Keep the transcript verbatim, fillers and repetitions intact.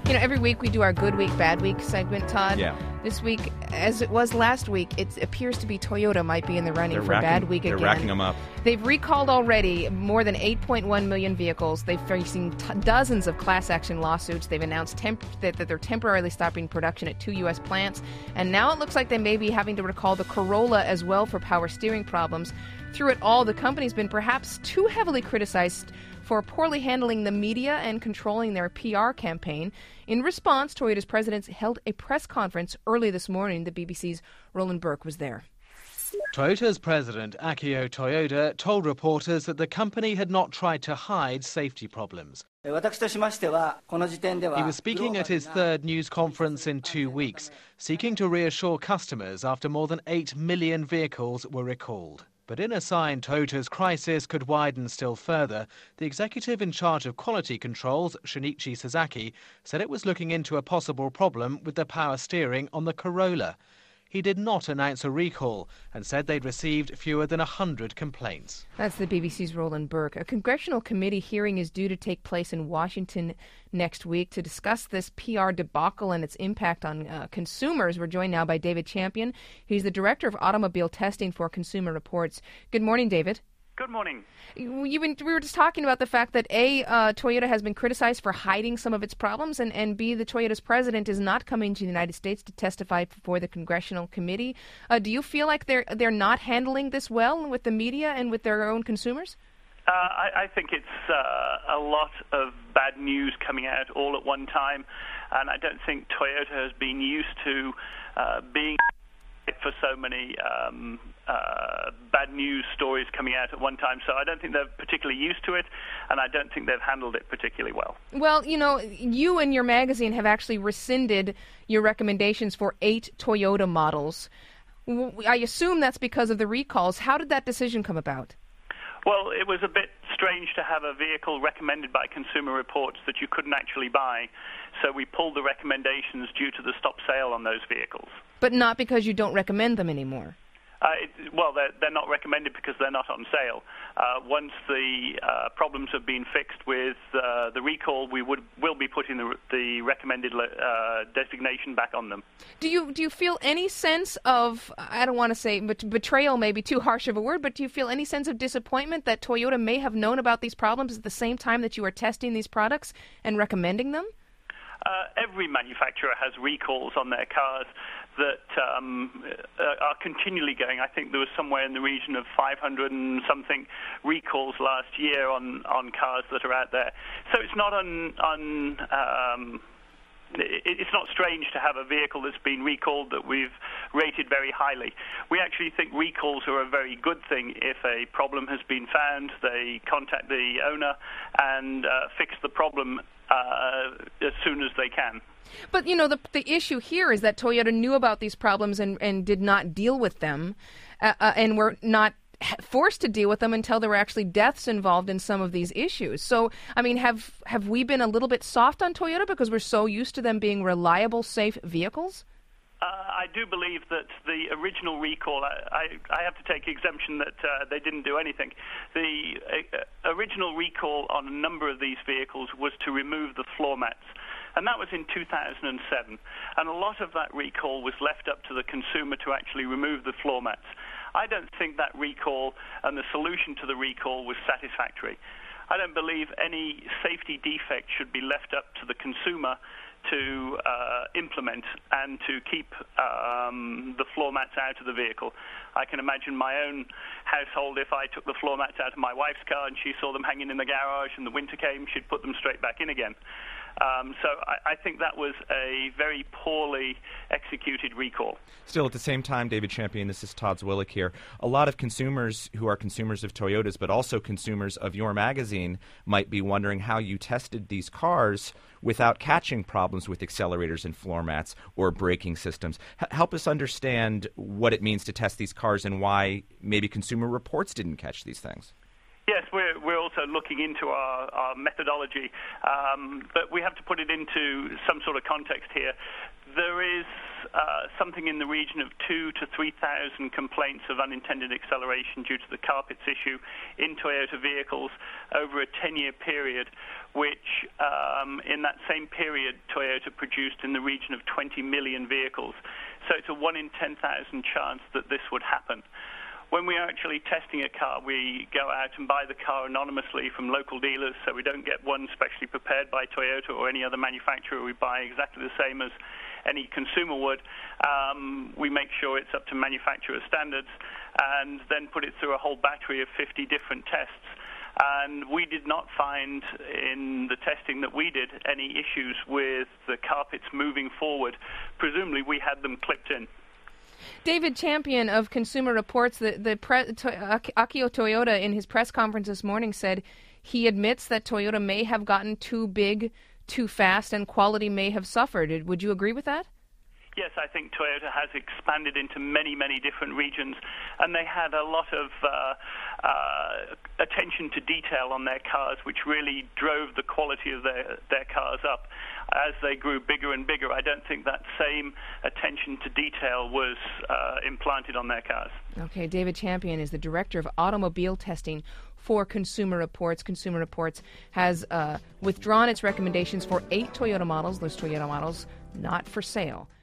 You know, every week we do our Good Week, Bad Week segment, Todd. Yeah. This week, as it was last week, it appears to be Toyota might be in the running they're for racking, Bad Week they're again. They're racking them up. They've recalled already more than eight point one million vehicles. They're facing t- dozens of class action lawsuits. They've announced temp- that, that they're temporarily stopping production at two U S plants. And now it looks like they may be having to recall the Corolla as well for power steering problems. Through it all, the company's been perhaps too heavily criticized for poorly handling the media and controlling their P R campaign. In response, Toyota's president held a press conference early this morning. The B B C's Roland Burke was there. Toyota's president, Akio Toyoda, told reporters that the company had not tried to hide safety problems. He was speaking at his third news conference in two weeks, seeking to reassure customers after more than eight million vehicles were recalled. But in a sign Toyota's crisis could widen still further, the executive in charge of quality controls, Shinichi Sasaki, said it was looking into a possible problem with the power steering on the Corolla. He did not announce a recall and said they'd received fewer than one hundred complaints. That's the B B C's Roland Burke. A congressional committee hearing is due to take place in Washington next week to discuss this P R debacle and its impact on uh, consumers. We're joined now by David Champion. He's the director of automobile testing for Consumer Reports. Good morning, David. Good morning. You've been, we were just talking about the fact that A, uh, Toyota has been criticized for hiding some of its problems, and, and B, the Toyota's president is not coming to the United States to testify before the congressional committee. Uh, do you feel like they're they're not handling this well with the media and with their own consumers? Uh, I, I think it's uh, a lot of bad news coming out all at one time, and I don't think Toyota has been used to uh, being for so many um, uh, bad news stories coming out at one time. So I don't think they're particularly used to it, and I don't think they've handled it particularly well. Well, you know, you and your magazine have actually rescinded your recommendations for eight Toyota models. I assume that's because of the recalls. How did that decision come about? Well, it was a bit strange to have a vehicle recommended by Consumer Reports that you couldn't actually buy, so we pulled the recommendations due to the stop sale on those vehicles. But not because you don't recommend them anymore. Uh, it, well, they're, they're not recommended because they're not on sale. Uh, once the uh, problems have been fixed with uh, the recall, we would will be putting the, the recommended uh, designation back on them. Do you do you feel any sense of, I don't want to say but betrayal, maybe too harsh of a word, but do you feel any sense of disappointment that Toyota may have known about these problems at the same time that you are testing these products and recommending them? Uh, every manufacturer has recalls on their cars that um, are continually going. I think there was somewhere in the region of five hundred and something recalls last year on, on cars that are out there. So it's not un, un, um, it's not strange to have a vehicle that's been recalled that we've rated very highly. We actually think recalls are a very good thing. If a problem has been found, they contact the owner and uh, fix the problem uh, as soon as they can. But, you know, the the issue here is that Toyota knew about these problems and, and did not deal with them uh, uh, and were not forced to deal with them until there were actually deaths involved in some of these issues. So, I mean, have have we been a little bit soft on Toyota because we're so used to them being reliable, safe vehicles? Uh, I do believe that the original recall, I, I, I have to take exemption that uh, they didn't do anything. The uh, original recall on a number of these vehicles was to remove the floor mats. And that was in two thousand seven. And a lot of that recall was left up to the consumer to actually remove the floor mats. I don't think that recall and the solution to the recall was satisfactory. I don't believe any safety defect should be left up to the consumer to uh, implement and to keep um, the floor mats out of the vehicle. I can imagine my own household, if I took the floor mats out of my wife's car and she saw them hanging in the garage and the winter came, she'd put them straight back in again. Um, so I, I think that was a very poorly executed recall. Still, at the same time, David Champion, this is Todd Zwillich here. A lot of consumers who are consumers of Toyotas, but also consumers of your magazine, might be wondering how you tested these cars without catching problems with accelerators and floor mats or braking systems. H- help us understand what it means to test these cars and why maybe Consumer Reports didn't catch these things. Yes, we're, we're also looking into our, our methodology, um, but we have to put it into some sort of context here. there is uh, something in the region of two to three thousand complaints of unintended acceleration due to the carpets issue in Toyota vehicles over a ten-year period, which um, in that same period Toyota produced in the region of twenty million vehicles. So it's a one in ten thousand chance that this would happen. When we are actually testing a car, we go out and buy the car anonymously from local dealers, so we don't get one specially prepared by Toyota or any other manufacturer. We buy exactly the same as any consumer would. Um, we make sure it's up to manufacturer standards and then put it through a whole battery of fifty different tests. And we did not find in the testing that we did any issues with the carpets moving forward. Presumably we had them clipped in. David Champion of Consumer Reports, the, the pre, to, Akio Toyoda in his press conference this morning said he admits that Toyota may have gotten too big, too fast, and quality may have suffered. Would you agree with that? Yes, I think Toyota has expanded into many, many different regions, and they had a lot of uh, uh, attention to detail on their cars, which really drove the quality of their, their cars up. As they grew bigger and bigger, I don't think that same attention to detail was uh, implanted on their cars. Okay, David Champion is the Director of Automobile Testing for Consumer Reports. Consumer Reports has uh, withdrawn its recommendations for eight Toyota models, those Toyota models not for sale.